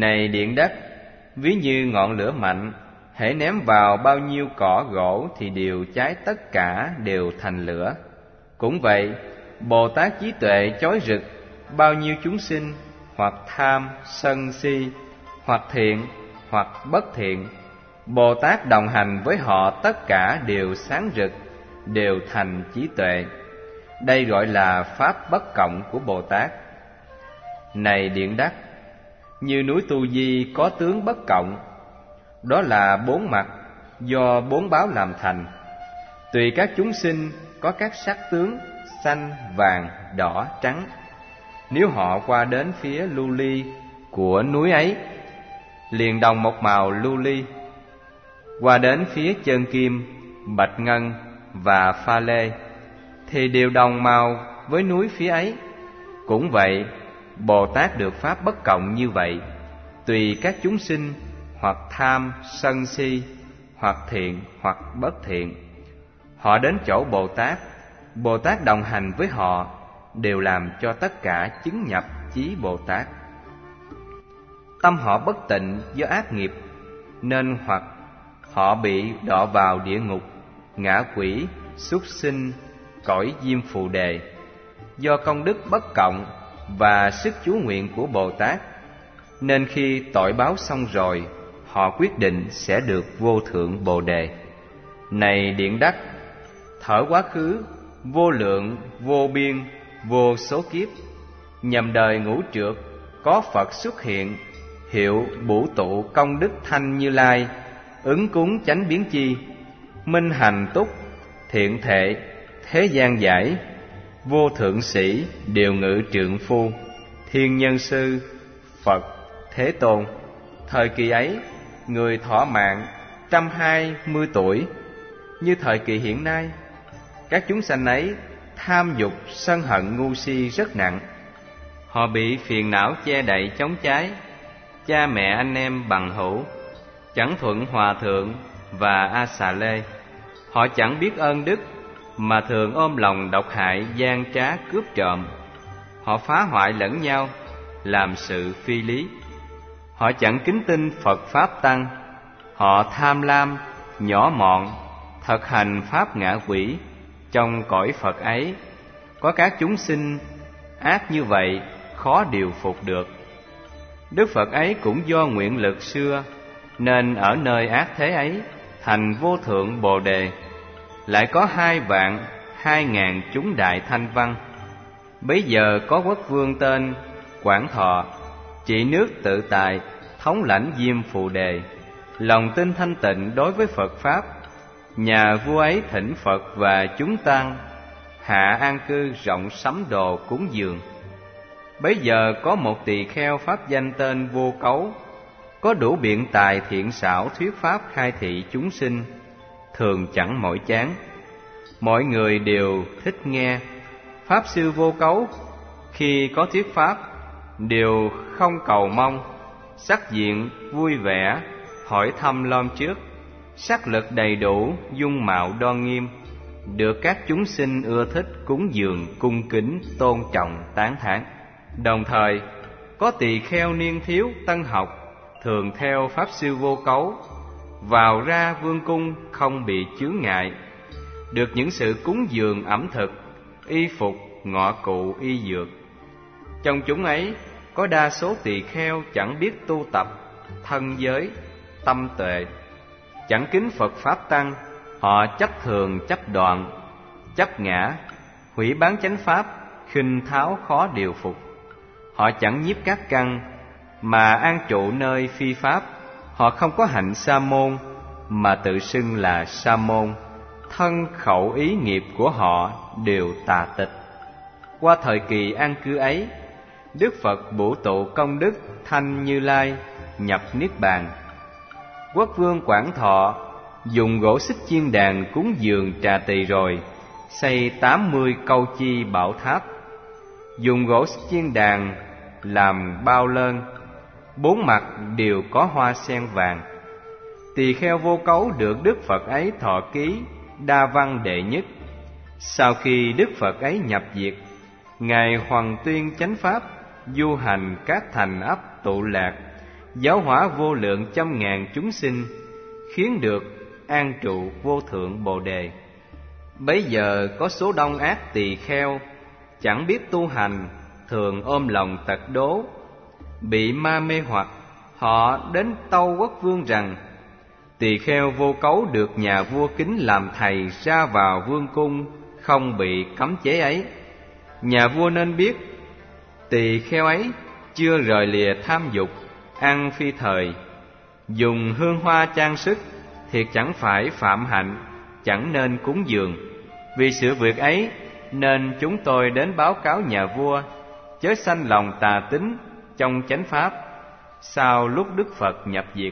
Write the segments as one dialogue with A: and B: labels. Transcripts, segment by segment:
A: Này điện đất, ví như ngọn lửa mạnh, hễ ném vào bao nhiêu cỏ gỗ thì đều cháy, tất cả đều thành lửa. Cũng vậy, Bồ Tát trí tuệ chói rực bao nhiêu chúng sinh, hoặc tham, sân si, hoặc thiện, hoặc bất thiện. Bồ Tát đồng hành với họ, tất cả đều sáng rực, đều thành trí tuệ. Đây gọi là pháp bất cộng của Bồ Tát. Này điện đất, như núi Tu Di có tướng bất cộng, đó là bốn mặt do bốn báo làm thành. Tùy các chúng sinh có các sắc tướng xanh, vàng, đỏ, trắng. Nếu họ qua đến phía lưu ly của núi ấy, liền đồng một màu lưu ly. Qua đến phía chân kim, bạch ngân và pha lê, thì đều đồng màu với núi phía ấy. Cũng vậy, Bồ Tát được pháp bất cộng như vậy. Tùy các chúng sinh hoặc tham, sân si, hoặc thiện, hoặc bất thiện, họ đến chỗ Bồ Tát, Bồ Tát đồng hành với họ, đều làm cho tất cả chứng nhập chí Bồ Tát. Tâm họ bất tịnh do ác nghiệp, nên hoặc họ bị đọa vào địa ngục, ngạ quỷ, súc sinh, cõi diêm phù đề. Do công đức bất cộng và sức chú nguyện của Bồ Tát, nên khi tội báo xong rồi, họ quyết định sẽ được vô thượng Bồ đề. Này điện đất, thở quá khứ, vô lượng, vô biên, vô số kiếp, nhầm đời ngũ trược, có Phật xuất hiện, hiệu bổ tụ công đức thanh Như Lai, ứng cúng chánh biến chi, minh hành túc, thiện thệ, thế gian giải, vô thượng sĩ, điều ngự trượng phu, thiên nhân sư, Phật, Thế Tôn. Thời kỳ ấy, người thọ mạng 120 tuổi, như thời kỳ hiện nay. Các chúng sanh ấy tham dục, sân hận, ngu si rất nặng. Họ bị phiền não che đậy chống trái, cha mẹ anh em bằng hữu, chẳng thuận hòa thượng và A Xà Lê. Họ chẳng biết ơn đức, mà thường ôm lòng độc hại, gian trá, cướp trộm. Họ phá hoại lẫn nhau, làm sự phi lý. Họ chẳng kính tin Phật Pháp Tăng. Họ tham lam, nhỏ mọn, thực hành pháp ngạ quỷ. Trong cõi Phật ấy, có các chúng sinh ác như vậy, khó điều phục được. Đức Phật ấy cũng do nguyện lực xưa, nên ở nơi ác thế ấy, thành vô thượng Bồ đề. Lại có 2.200.000 chúng đại thanh văn. Bấy giờ có quốc vương tên Quảng Thọ, trị nước tự tại, thống lãnh diêm phù đề, lòng tin thanh tịnh đối với Phật Pháp. Nhà vua ấy thỉnh Phật và chúng tăng, hạ an cư rộng sắm đồ cúng dường. Bấy giờ có một tỳ kheo pháp danh tên Vô Cấu, có đủ biện tài thiện xảo thuyết pháp khai thị chúng sinh, thường chẳng mỏi chán. Mọi người đều thích nghe. Pháp sư Vô Cấu khi có thuyết pháp, đều không cầu mong, sắc diện vui vẻ, hỏi thăm lom trước, sắc lực đầy đủ, dung mạo đoan nghiêm, được các chúng sinh ưa thích cúng dường, cung kính, tôn trọng, tán thán. Đồng thời có tỳ kheo niên thiếu tân học, thường theo pháp sư Vô Cấu, vào ra vương cung không bị chướng ngại, được những sự cúng dường ẩm thực, y phục, ngọ cụ, y dược. Trong chúng ấy có đa số tỳ kheo chẳng biết tu tập, thân giới, tâm tuệ, chẳng kính Phật Pháp Tăng. Họ chấp thường, chấp đoạn, chấp ngã, hủy bán chánh pháp, khinh tháo khó điều phục. Họ chẳng nhiếp các căn, mà an trụ nơi phi pháp. Họ không có hạnh sa môn, mà tự xưng là sa môn. Thân khẩu ý nghiệp của họ đều tà tịch. Qua thời kỳ an cư ấy, Đức Phật bổ tụ công đức thanh Như Lai, nhập niết bàn. Quốc vương Quảng Thọ dùng gỗ xích chiên đàn cúng dường trà tỳ rồi, xây 80 câu chi bảo tháp, dùng gỗ xích chiên đàn làm bao lơn, 4 mặt đều có hoa sen vàng. Tỳ kheo Vô Cấu được Đức Phật ấy thọ ký đa văn đệ nhất. Sau khi Đức Phật ấy nhập diệt, Ngài hoằng tuyên chánh pháp, du hành các thành ấp tụ lạc, giáo hóa vô lượng trăm ngàn chúng sinh, khiến được an trụ vô thượng Bồ đề. Bấy giờ có số đông ác tỳ kheo, chẳng biết tu hành, thường ôm lòng tật đố, bị ma mê hoặc. Họ đến tâu quốc vương rằng: tỳ kheo Vô Cấu được nhà vua kính làm thầy ra vào vương cung, không bị cấm chế ấy. Nhà vua nên biết, tỳ kheo ấy chưa rời lìa tham dục, ăn phi thời, dùng hương hoa trang sức, thiệt chẳng phải phạm hạnh, chẳng nên cúng dường. Vì sự việc ấy nên chúng tôi đến báo cáo nhà vua, chớ sanh lòng tà tín trong chánh pháp. Sau lúc Đức Phật nhập diệt,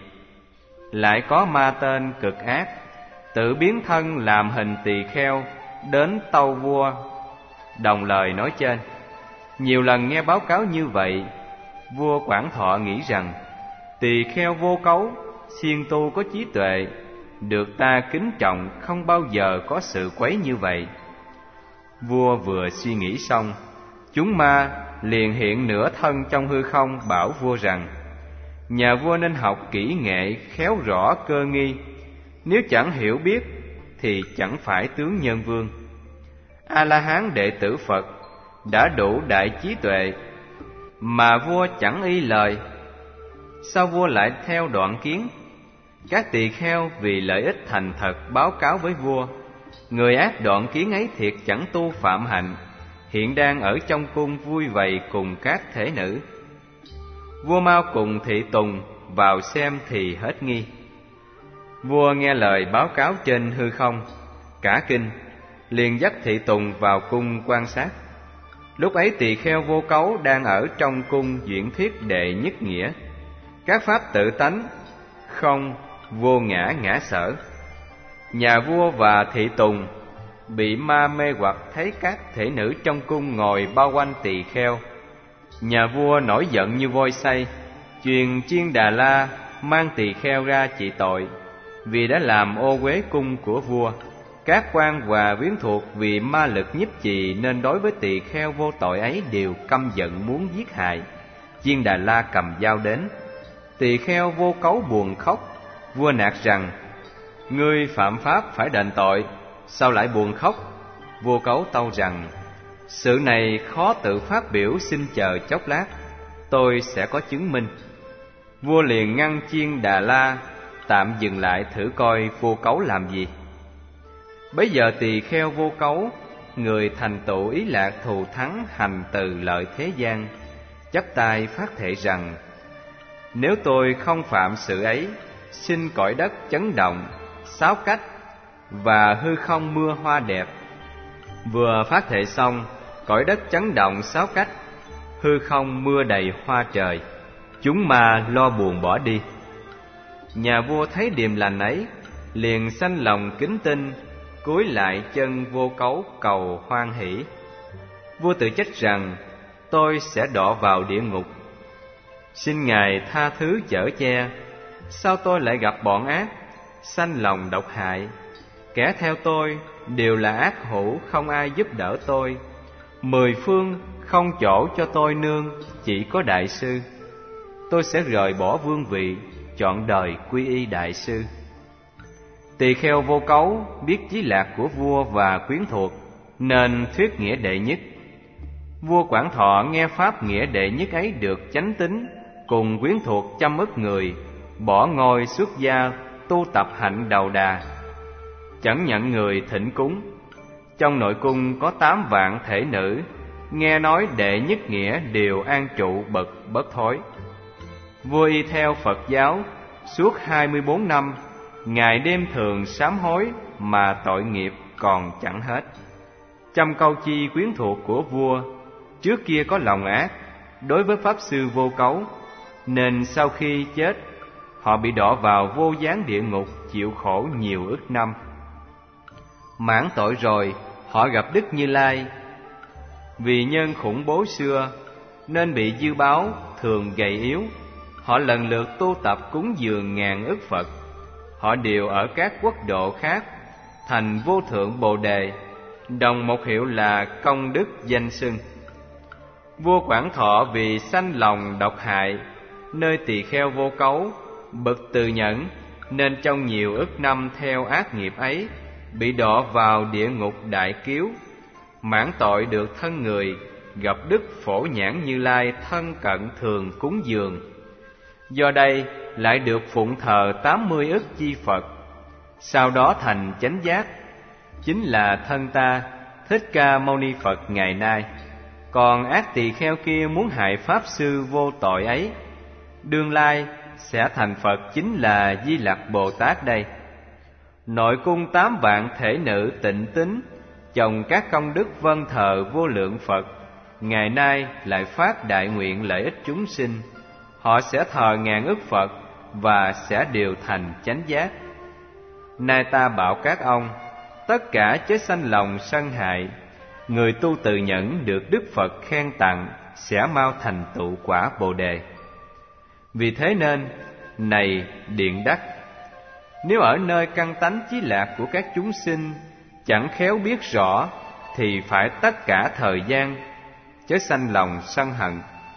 A: lại có ma tên cực ác, tự biến thân làm hình tỳ kheo, đến tâu vua đồng lời nói trên. Nhiều lần nghe báo cáo như vậy, vua Quảng Thọ nghĩ rằng tỳ kheo Vô Cấu siêng tu có trí tuệ, được ta kính trọng, không bao giờ có sự quấy như vậy. Vua vừa suy nghĩ xong, chúng ma liền hiện nửa thân trong hư không, bảo vua rằng: nhà vua nên học kỹ nghệ, khéo rõ cơ nghi, nếu chẳng hiểu biết thì chẳng phải tướng nhân vương. A-la-hán đệ tử Phật đã đủ đại trí tuệ, mà vua chẳng y lời. Sao vua lại theo đoạn kiến? Các tỳ kheo vì lợi ích thành thật báo cáo với vua: người ác đoạn kiến ấy thiệt chẳng tu phạm hạnh, hiện đang ở trong cung vui vầy cùng các thể nữ. Vua mau cùng thị tùng vào xem thì hết nghi. Vua nghe lời báo cáo trên hư không, cả kinh, liền dắt thị tùng vào cung quan sát. Lúc ấy tỳ kheo Vô Cấu đang ở trong cung diễn thuyết đệ nhất nghĩa, các pháp tự tánh, không, vô ngã ngã sở. Nhà vua và thị tùng bị ma mê hoặc, thấy các thể nữ trong cung ngồi bao quanh tỳ kheo. Nhà vua nổi giận như voi xay, truyền Chiên Đà La mang tỳ kheo ra trị tội, vì đã làm ô uế cung của vua. Các quan và quyến thuộc vì ma lực nhiếp trì nên đối với tỳ kheo vô tội ấy đều căm giận muốn giết hại. Chiên Đà La cầm dao đến, tỳ kheo Vô Cấu buồn khóc. Vua nạt rằng: ngươi phạm pháp phải đền tội, sao lại buồn khóc? Vô Cấu tâu rằng: sự này khó tự phát biểu, xin chờ chốc lát, tôi sẽ có chứng minh. Vua liền ngăn Chiên Đà La tạm dừng lại thử coi Vô Cấu làm gì. Bấy giờ tỳ kheo Vô Cấu, người thành tựu ý lạc thù thắng hành từ lợi thế gian, chắp tay phát thệ rằng: nếu tôi không phạm sự ấy, xin cõi đất chấn động, sáu cách và hư không mưa hoa đẹp. Vừa phát thệ xong, cõi đất chấn động sáu cách, hư không mưa đầy hoa trời, chúng ma lo buồn bỏ đi. Nhà vua thấy điềm lành ấy, liền sanh lòng kính tin, cúi lại chân Vô Cấu cầu hoan hỷ. Vua tự trách rằng: tôi sẽ đọa vào địa ngục, xin ngài tha thứ chở che. Sao tôi lại gặp bọn ác, sanh lòng độc hại? Kẻ theo tôi đều là ác hữu, không ai giúp đỡ tôi. 10 phương không chỗ cho tôi nương, chỉ có đại sư. Tôi sẽ rời bỏ vương vị, chọn đời quy y đại sư. Tỳ kheo Vô Cấu biết chí lạc của vua và quyến thuộc, nên thuyết nghĩa đệ nhất. Vua Quảng Thọ nghe pháp nghĩa đệ nhất ấy được chánh tín, cùng quyến thuộc chăm ức người, bỏ ngôi xuất gia, tu tập hạnh đầu đà, chẳng nhận người thỉnh cúng. Trong nội cung có 8 vạn thể nữ, nghe nói đệ nhất nghĩa đều an trụ bậc bất thối. Vua y theo Phật giáo suốt 24 năm, ngày đêm thường sám hối mà tội nghiệp còn chẳng hết. Trăm câu chi quyến thuộc của vua trước kia có lòng ác đối với pháp sư Vô Cấu, nên sau khi chết họ bị đọa vào vô gián địa ngục, chịu khổ nhiều ức năm. Mãn tội rồi, họ gặp Đức Như Lai. Vì nhân khủng bố xưa nên bị dư báo, thường gầy yếu. Họ lần lượt tu tập cúng dường ngàn ức Phật. Họ đều ở các quốc độ khác, thành vô thượng Bồ đề, đồng một hiệu là công đức danh xưng. Vua Quảng Thọ vì sanh lòng độc hại, nơi tỳ kheo vô cấu, bậc từ nhẫn, nên trong nhiều ức năm theo ác nghiệp ấy, bị đọa vào địa ngục đại kiếu, mãn tội được thân người, gặp Đức Phổ Nhãn Như Lai thân cận thường cúng dường. Do đây lại được phụng thờ 80 ức chi Phật, sau đó thành chánh giác, chính là thân ta Thích Ca Mâu Ni Phật ngày nay. Còn ác tỳ kheo kia muốn hại pháp sư vô tội ấy, đương lai sẽ thành Phật, chính là Di Lặc Bồ Tát đây. Nội cung 8 vạn thể nữ tịnh tín, chồng các công đức vân thờ vô lượng Phật, ngày nay lại phát đại nguyện lợi ích chúng sinh. Họ sẽ thờ ngàn ức Phật và sẽ đều thành chánh giác. Nay ta bảo các ông, tất cả chớ sanh lòng sân hại. Người tu từ nhẫn được Đức Phật khen tặng, sẽ mau thành tựu quả Bồ Đề. Vì thế nên, này Điện Đắc, nếu ở nơi căn tánh chí lạc của các chúng sinh chẳng khéo biết rõ, thì phải tất cả thời gian chớ sanh lòng sân hận.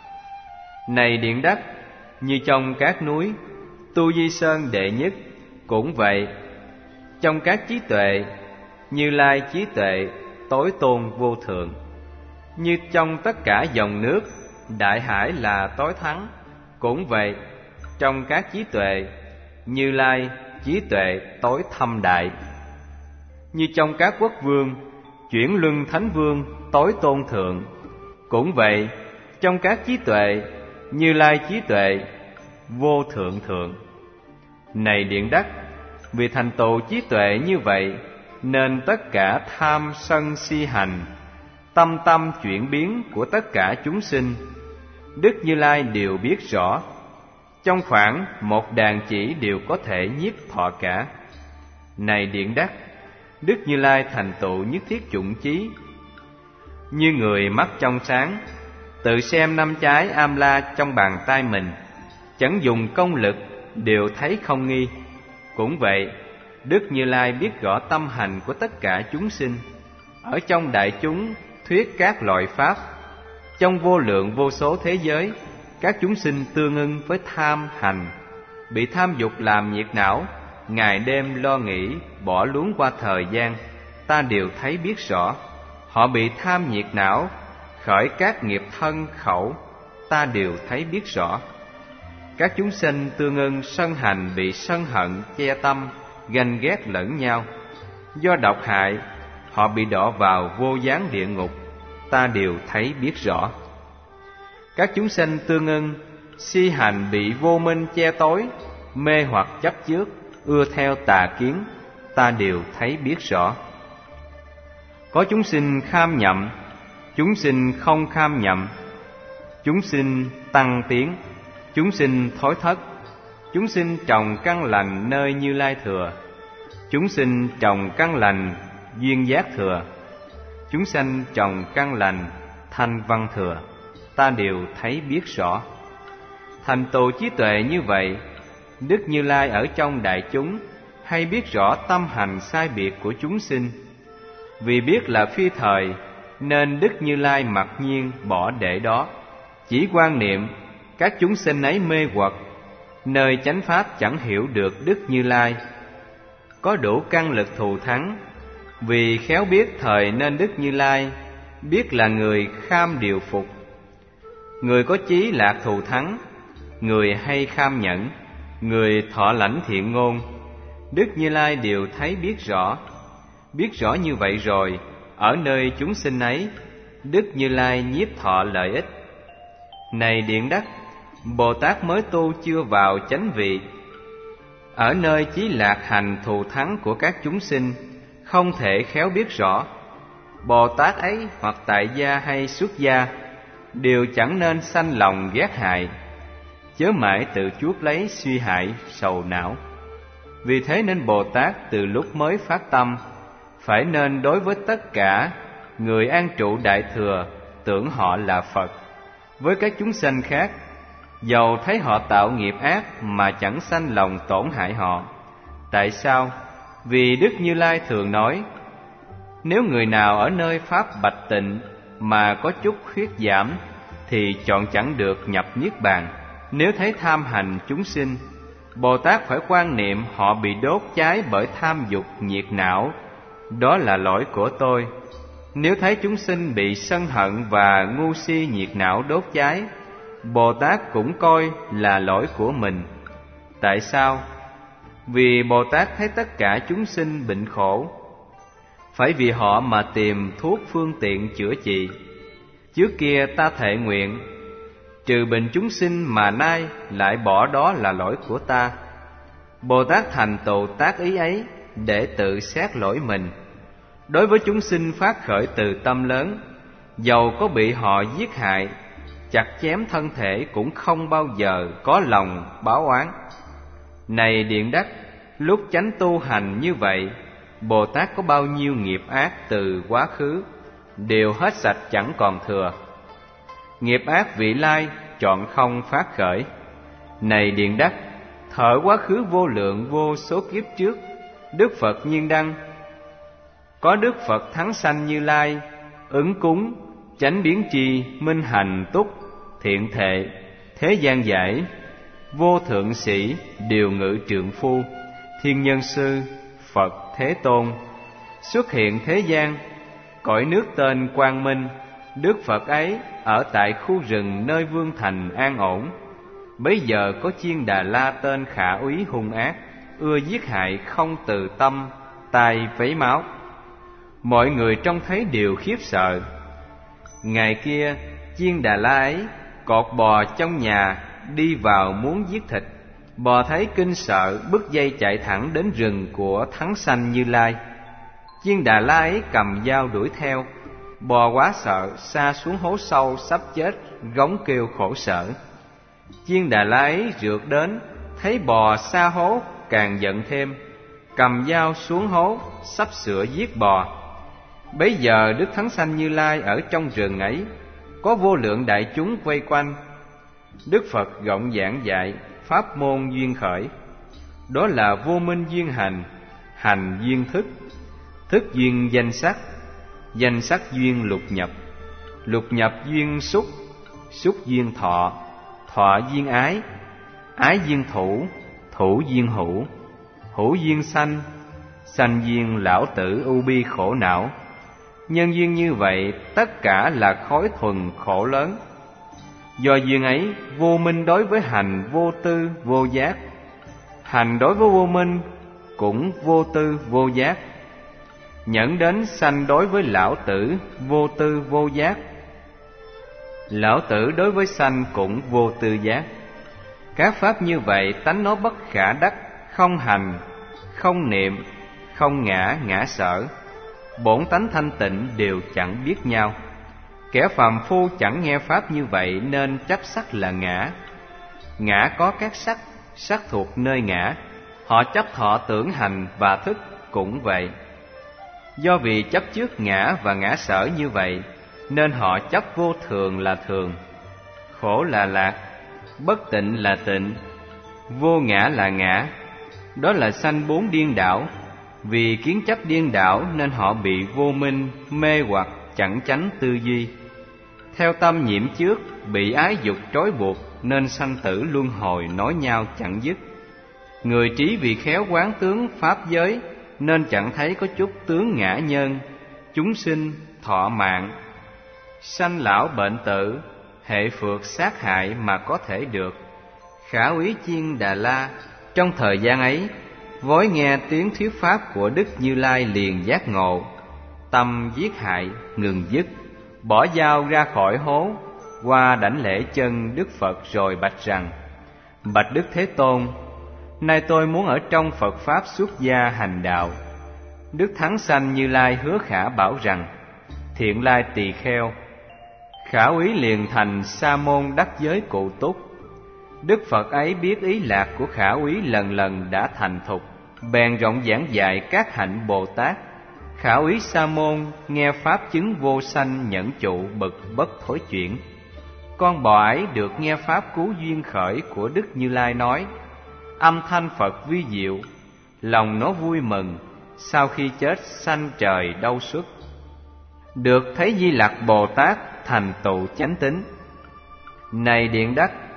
A: Này Điện Đắc, như trong các núi Tu Di Sơn đệ nhất cũng vậy, trong các trí tuệ Như Lai trí tuệ tối tôn vô thượng. Như trong tất cả dòng nước Đại hải là tối thắng, cũng vậy, trong các trí tuệ Như Lai trí tuệ tối thâm đại. Như trong các quốc vương Chuyển luân thánh vương tối tôn thượng, cũng vậy, trong các trí tuệ Như Lai trí tuệ vô thượng thượng. Này Điện Đắc, vì thành tựu trí tuệ như vậy, nên tất cả tham sân si hành, tâm tâm chuyển biến của tất cả chúng sinh, Đức Như Lai đều biết rõ. Trong khoảng một đàn chỉ đều có thể nhiếp thọ cả. Này Điện Đắc, Đức Như Lai thành tựu nhất thiết chủng chí. Như người mắt trong sáng, tự xem năm trái am la trong bàn tay mình, chẳng dùng công lực đều thấy không nghi. Cũng vậy, Đức Như Lai biết rõ tâm hành của tất cả chúng sinh. Ở trong đại chúng thuyết các loại pháp, trong vô lượng vô số thế giới, các chúng sinh tương ưng với tham hành, bị tham dục làm nhiệt não, ngày đêm lo nghĩ, bỏ luống qua thời gian, ta đều thấy biết rõ. Họ bị tham nhiệt não, khởi các nghiệp thân khẩu, ta đều thấy biết rõ. Các chúng sinh tương ưng sân hành, bị sân hận che tâm, ganh ghét lẫn nhau. Do độc hại, họ bị đọa vào vô gián địa ngục, ta đều thấy biết rõ. Các chúng sinh tương ưng si hành, bị vô minh che tối, mê hoặc chấp trước, ưa theo tà kiến, ta đều thấy biết rõ. Có chúng sinh kham nhậm, chúng sinh không kham nhậm, chúng sinh tăng tiến, chúng sinh thối thất, chúng sinh trồng căn lành nơi Như Lai thừa, chúng sinh trồng căn lành duyên giác thừa, chúng sanh trồng căn lành thanh văn thừa, ta đều thấy biết rõ. Thành tựu trí tuệ như vậy, Đức Như Lai ở trong đại chúng hay biết rõ tâm hành sai biệt của chúng sinh. Vì biết là phi thời, nên Đức Như Lai mặc nhiên bỏ để đó, chỉ quan niệm các chúng sinh ấy mê hoặc, nơi chánh pháp chẳng hiểu được Đức Như Lai. Có đủ căn lực thù thắng, vì khéo biết thời nên Đức Như Lai biết là người kham điều phục. Người có chí lạc thù thắng, người hay kham nhẫn, người thọ lãnh thiện ngôn, Đức Như Lai đều thấy biết rõ. Biết rõ như vậy rồi, ở nơi chúng sinh ấy, Đức Như Lai nhiếp thọ lợi ích. Này Điện Đắc, Bồ Tát mới tu chưa vào chánh vị, ở nơi chí lạc hành thù thắng của các chúng sinh, không thể khéo biết rõ. Bồ Tát ấy hoặc tại gia hay xuất gia, đều chẳng nên sanh lòng ghét hại, chớ mãi tự chuốc lấy suy hại sầu não. Vì thế nên Bồ Tát từ lúc mới phát tâm, phải nên đối với tất cả người an trụ đại thừa tưởng họ là Phật. Với các chúng sanh khác, dầu thấy họ tạo nghiệp ác mà chẳng sanh lòng tổn hại họ. Tại sao? Vì Đức Như Lai thường nói, nếu người nào ở nơi pháp bạch tịnh mà có chút khuyết giảm, thì chọn chẳng được nhập niết bàn. nếu thấy tham hành chúng sinh, Bồ Tát phải quan niệm họ bị đốt cháy bởi tham dục nhiệt não, đó là lỗi của tôi. Nếu thấy chúng sinh bị sân hận và ngu si nhiệt não đốt cháy, Bồ Tát cũng coi là lỗi của mình. Tại sao? Vì Bồ Tát thấy tất cả chúng sinh bệnh khổ, phải vì họ mà tìm thuốc phương tiện chữa trị. Trước kia ta thệ nguyện trừ bệnh chúng sinh, mà nay lại bỏ đó là lỗi của ta. Bồ Tát thành tựu tác ý ấy để tự xét lỗi mình. Đối với chúng sinh phát khởi từ tâm lớn, dầu có bị họ giết hại, chặt chém thân thể, cũng không bao giờ có lòng báo oán. Này Điện Đắc, lúc chánh tu hành như vậy, Bồ Tát có bao nhiêu nghiệp ác từ quá khứ đều hết sạch chẳng còn thừa. Nghiệp ác vị lai chọn không phát khởi. Này Điện Đắc, thở quá khứ vô lượng vô số kiếp trước, Đức Phật Nhiên Đăng có Đức Phật Thắng Sanh Như Lai ứng cúng, chánh biến tri, minh hành túc, thiện thệ, thế gian giải, vô thượng sĩ, điều ngự trượng phu, thiên nhân sư, Phật Thế Tôn xuất hiện thế gian. Cõi nước tên Quang Minh, Đức Phật ấy ở tại khu rừng nơi vương thành an ổn. Bấy giờ có Chiên Đà La tên khả úy hung ác, ưa giết hại không từ tâm, tai vấy máu. Mọi người trông thấy đều khiếp sợ. Ngày kia Chiên Đà La ấy cột bò trong nhà đi vào muốn giết thịt. Bò thấy kinh sợ, bứt dây chạy thẳng đến rừng của Thắng Sanh Như Lai. Chiên Đà La ấy cầm dao đuổi theo. Bò quá sợ, sa xuống hố sâu sắp chết, gống kêu khổ sở. Chiên Đà La ấy rượt đến, thấy bò sa hố càng giận thêm, cầm dao xuống hố sắp sửa giết bò. Bấy giờ Đức Thắng Sanh Như Lai ở trong rừng ấy, có vô lượng đại chúng vây quanh. Đức Phật rộng giảng dạy pháp môn duyên khởi, đó là vô minh duyên hành, hành duyên thức, thức duyên danh sắc, danh sắc duyên lục nhập, lục nhập duyên xúc, xúc duyên thọ, thọ duyên ái, ái duyên thủ, thủ duyên hữu, hữu duyên sanh, sanh duyên lão tử ưu bi khổ não. Nhân duyên như vậy, tất cả là khối thuần khổ lớn. Do duyên ấy, vô minh đối với hành vô tư vô giác, hành đối với vô minh cũng vô tư vô giác. Nhẫn đến sanh đối với lão tử vô tư vô giác, lão tử đối với sanh cũng vô tư giác. Các pháp như vậy tánh nó bất khả đắc, không hành, không niệm, không ngã, ngã sở. Bổn tánh thanh tịnh đều chẳng biết nhau. Kẻ phàm phu chẳng nghe pháp như vậy nên chấp sắc là ngã. Ngã có các sắc, sắc thuộc nơi ngã. Họ chấp thọ tưởng hành và thức cũng vậy. Do vì chấp trước ngã và ngã sở như vậy, nên họ chấp vô thường là thường, khổ là lạc, bất tịnh là tịnh, vô ngã là ngã. Đó là sanh bốn điên đảo. Vì kiến chấp điên đảo nên họ bị vô minh, mê hoặc, chẳng chánh tư duy. Theo tâm nhiễm trước, bị ái dục trói buộc nên sanh tử luân hồi nói nhau chẳng dứt. Người trí vì khéo quán tướng pháp giới nên chẳng thấy có chút tướng ngã nhân, chúng sinh, thọ mạng, sanh lão bệnh tử, hệ phược sát hại mà có thể được. Khả úy Chiên Đà La trong thời gian ấy vói nghe tiếng thuyết pháp của Đức Như Lai liền giác ngộ, tâm giết hại ngừng dứt, bỏ dao ra khỏi hố, qua đảnh lễ chân Đức Phật rồi bạch rằng: Bạch Đức Thế Tôn, nay tôi muốn ở trong Phật pháp xuất gia hành đạo. Đức Thắng Sanh Như Lai hứa khả bảo rằng: Thiện lai tỳ kheo. Khả úy liền thành sa môn đắc giới cụ túc. Đức Phật ấy biết ý lạc của khả úy lần lần đã thành thục, bèn rộng giảng dạy các hạnh Bồ Tát. Khả úy sa môn nghe pháp chứng vô sanh nhẫn trụ bực bất thối chuyển. Con bò ấy được nghe pháp cứu duyên khởi của Đức Như Lai nói, âm thanh Phật vi diệu, lòng nó vui mừng, sau khi chết sanh trời đâu xuất. Được thấy Di Lặc Bồ Tát thành tựu chánh tín. Này Điện Đắc,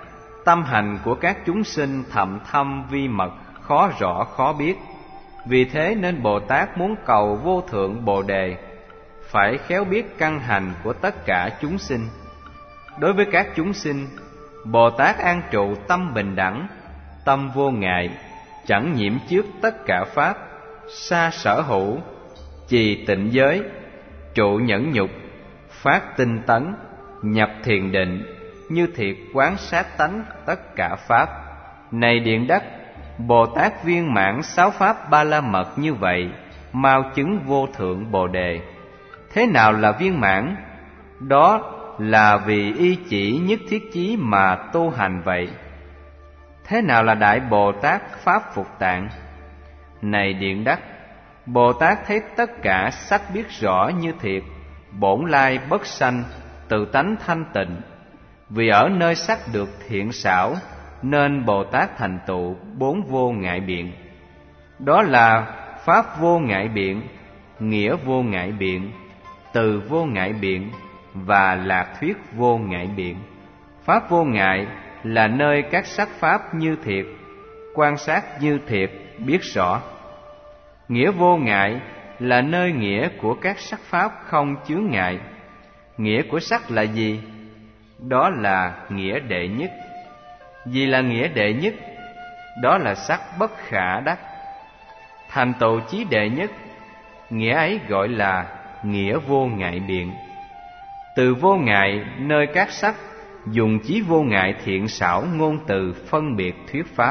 A: tâm hành của các chúng sinh thậm thâm vi mật, khó rõ khó biết. Vì thế nên Bồ Tát muốn cầu vô thượng Bồ Đề, phải khéo biết căn hành của tất cả chúng sinh. Đối với các chúng sinh, Bồ Tát an trụ tâm bình đẳng, tâm vô ngại, chẳng nhiễm trước tất cả pháp, xa sở hữu, trì tịnh giới, trụ nhẫn nhục, phát tinh tấn, nhập thiền định, như thiệt quán sát tánh tất cả pháp. Này Điện Đắc, Bồ Tát viên mãn sáu pháp ba la mật như vậy, mau chứng vô thượng Bồ Đề. Thế nào là viên mãn? Đó là vì y chỉ nhất thiết chí mà tu hành vậy. Thế nào là Đại Bồ Tát Pháp Phục Tạng? Này Điện Đắc, Bồ Tát thấy tất cả sắc biết rõ như thiệt, bổn lai bất sanh, tự tánh thanh tịnh. Vì ở nơi sắc được thiện xảo, nên Bồ Tát thành tựu bốn vô ngại biện. Đó là pháp vô ngại biện, nghĩa vô ngại biện, từ vô ngại biện và lạc thuyết vô ngại biện. Pháp vô ngại là nơi các sắc pháp như thiệt, quan sát như thiệt, biết rõ. Nghĩa vô ngại là nơi nghĩa của các sắc pháp không chướng ngại. Nghĩa của sắc là gì? Đó là nghĩa đệ nhất. Gì là nghĩa đệ nhất? Đó là sắc bất khả đắc. Thành tựu chí đệ nhất, nghĩa ấy gọi là nghĩa vô ngại biện. Từ vô ngại nơi các sắc, dùng chí vô ngại thiện xảo ngôn từ phân biệt thuyết pháp.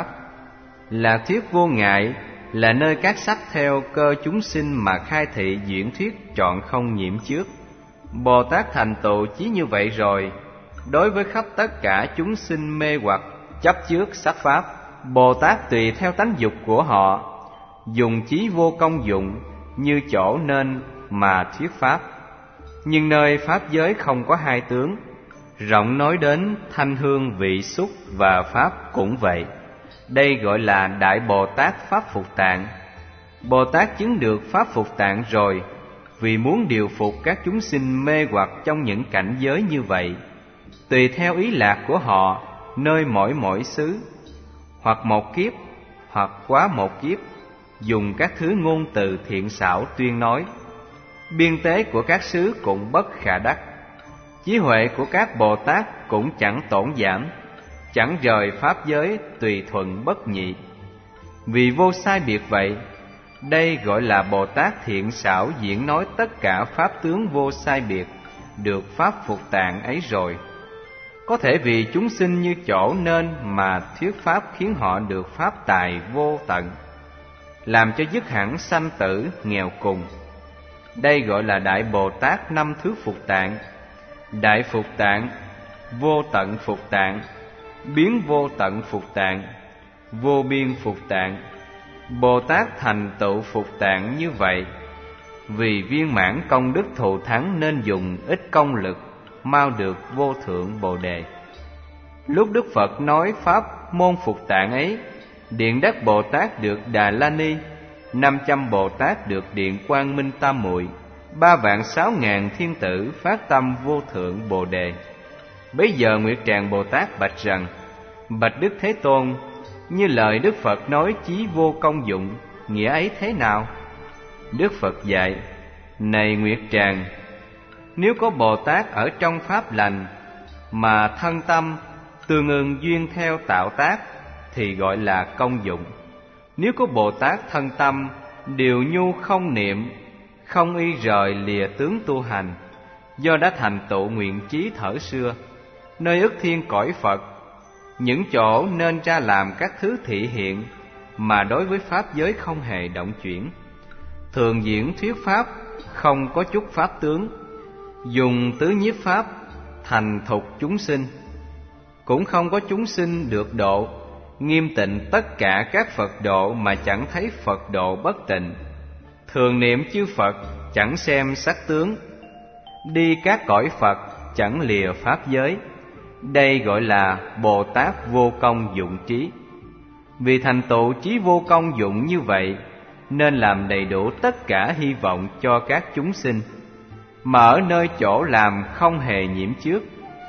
A: Là thuyết vô ngại là nơi các sắc theo cơ chúng sinh mà khai thị diễn thuyết chọn không nhiễm trước. Bồ Tát thành tựu chí như vậy rồi, đối với khắp tất cả chúng sinh mê hoặc chấp trước sắc pháp, Bồ Tát tùy theo tánh dục của họ, dùng chí vô công dụng như chỗ nên mà thuyết pháp. Nhưng nơi pháp giới không có hai tướng, rộng nói đến thanh hương vị xúc và pháp cũng vậy. Đây gọi là Đại Bồ Tát Pháp Phục Tạng. Bồ Tát chứng được Pháp Phục Tạng rồi, vì muốn điều phục các chúng sinh mê hoặc trong những cảnh giới như vậy, tùy theo ý lạc của họ, nơi mỗi xứ, hoặc một kiếp, hoặc quá một kiếp, dùng các thứ ngôn từ thiện xảo tuyên nói. Biên tế của các xứ cũng bất khả đắc. Trí huệ của các Bồ Tát cũng chẳng tổn giảm, chẳng rời pháp giới tùy thuận bất nhị. Vì vô sai biệt vậy, đây gọi là Bồ Tát thiện xảo diễn nói tất cả pháp tướng vô sai biệt, được Pháp Phục Tạng ấy rồi. Có thể vì chúng sinh như chỗ nên mà thuyết pháp khiến họ được pháp tài vô tận, làm cho dứt hẳn sanh tử nghèo cùng. Đây gọi là Đại Bồ Tát năm thứ Phục Tạng: Đại Phục Tạng, Vô Tận Phục Tạng, Biến Vô Tận Phục Tạng, Vô Biên Phục Tạng. Bồ Tát thành tựu Phục Tạng như vậy, vì viên mãn công đức thù thắng nên dùng ít công lực, mau được vô thượng Bồ Đề. Lúc Đức Phật nói pháp môn Phục Tạng ấy, Điện Đắc Bồ Tát được Đà La Ni, 500 Bồ Tát được Điện Quang Minh Tam Muội, 3.600.000 thiên tử phát tâm vô thượng Bồ Đề. Bấy giờ Nguyệt Tràng Bồ Tát bạch rằng: Bạch Đức Thế Tôn, như lời Đức Phật nói chí vô công dụng, nghĩa ấy thế nào? Đức Phật dạy: Này Nguyệt Tràng, nếu có Bồ Tát ở trong pháp lành mà thân tâm tương ưng duyên theo tạo tác thì gọi là công dụng. Nếu có Bồ Tát thân tâm điều nhu không niệm, không y rời lìa tướng tu hành, do đã thành tựu nguyện chí thở xưa, nơi ức thiên cõi Phật, những chỗ nên ra làm các thứ thị hiện mà đối với pháp giới không hề động chuyển, thường diễn thuyết pháp không có chút pháp tướng, dùng tứ nhiếp pháp thành thục chúng sinh, cũng không có chúng sinh được độ, nghiêm tịnh tất cả các Phật độ mà chẳng thấy Phật độ bất tịnh, thường niệm chư Phật chẳng xem sắc tướng, đi các cõi Phật chẳng lìa pháp giới. Đây gọi là Bồ Tát vô công dụng trí. Vì thành tựu trí vô công dụng như vậy, nên làm đầy đủ tất cả hy vọng cho các chúng sinh, mà ở nơi chỗ làm không hề nhiễm trước.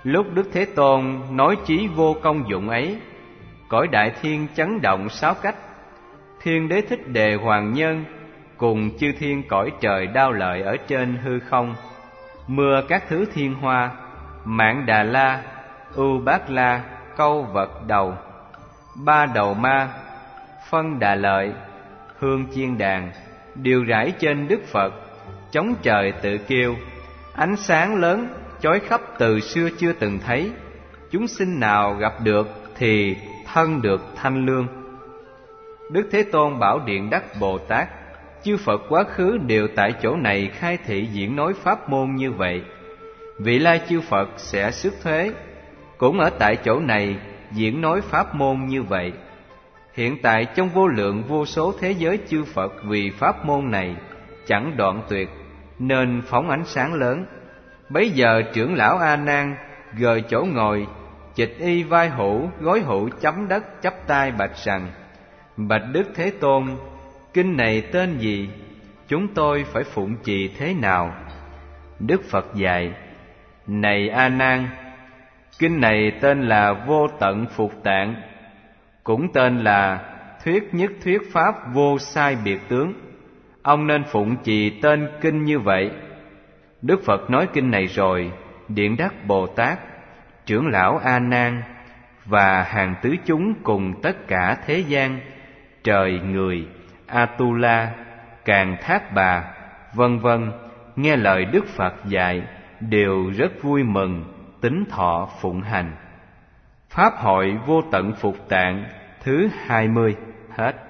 A: Lúc Đức Thế Tôn nói chí vô công dụng ấy, cõi đại thiên chấn động sáu cách. Thiên Đế Thích Đề Hoàng Nhân cùng chư thiên cõi trời đao lợi ở trên hư không, mưa các thứ thiên hoa, Mạn Đà La, Ưu Bát La, Câu Vật Đầu, ba đầu ma, Phân Đà Lợi, Hương Chiên Đàn đều rải trên Đức Phật, chống trời tự kêu, ánh sáng lớn chói khắp từ xưa chưa từng thấy. Chúng sinh nào gặp được thì thân được thanh lương. Đức Thế Tôn bảo Điện Đắc Bồ Tát, chư Phật quá khứ đều tại chỗ này khai thị diễn nói pháp môn như vậy. Vị lai chư Phật sẽ xuất thế, cũng ở tại chỗ này diễn nói pháp môn như vậy. Hiện tại trong vô lượng vô số thế giới chư Phật vì pháp môn này chẳng đoạn tuyệt, nên phóng ánh sáng lớn. Bấy giờ trưởng lão A Nan gời chỗ ngồi, chịch y vai hữu, gối hữu chấm đất chắp tay bạch rằng: Bạch Đức Thế Tôn, kinh này tên gì? Chúng tôi phải phụng trì thế nào? Đức Phật dạy: Này A Nan, kinh này tên là Vô Tận Phục Tạng, cũng tên là Thuyết Nhất Thuyết Pháp Vô Sai Biệt Tướng. Ông nên phụng trì tên kinh như vậy. Đức Phật nói kinh này rồi, Điện Đắc Bồ Tát, trưởng lão A Nan và hàng tứ chúng cùng tất cả thế gian, trời người, Atula, Càn Thác Bà, vân vân, nghe lời Đức Phật dạy đều rất vui mừng, tín thọ phụng hành. Pháp hội Vô Tận Phục Tạng thứ 20 hết.